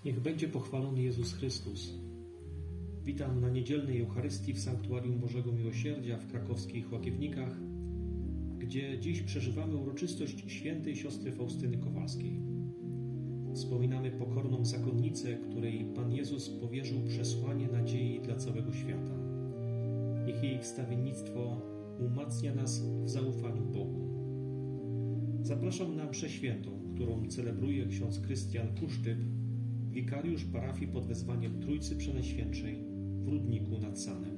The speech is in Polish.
Niech będzie pochwalony Jezus Chrystus. Witam na niedzielnej Eucharystii w Sanktuarium Bożego Miłosierdzia w krakowskich Łagiewnikach, gdzie dziś przeżywamy uroczystość świętej siostry Faustyny Kowalskiej. Wspominamy pokorną zakonnicę, której Pan Jezus powierzył przesłanie nadziei dla całego świata. Niech jej wstawiennictwo umacnia nas w zaufaniu Bogu. Zapraszam na mszę świętą, którą celebruje ksiądz Krystian Kusztyp, wikariusz parafii pod wezwaniem Trójcy Przenajświętszej w Rudniku nad Sanem.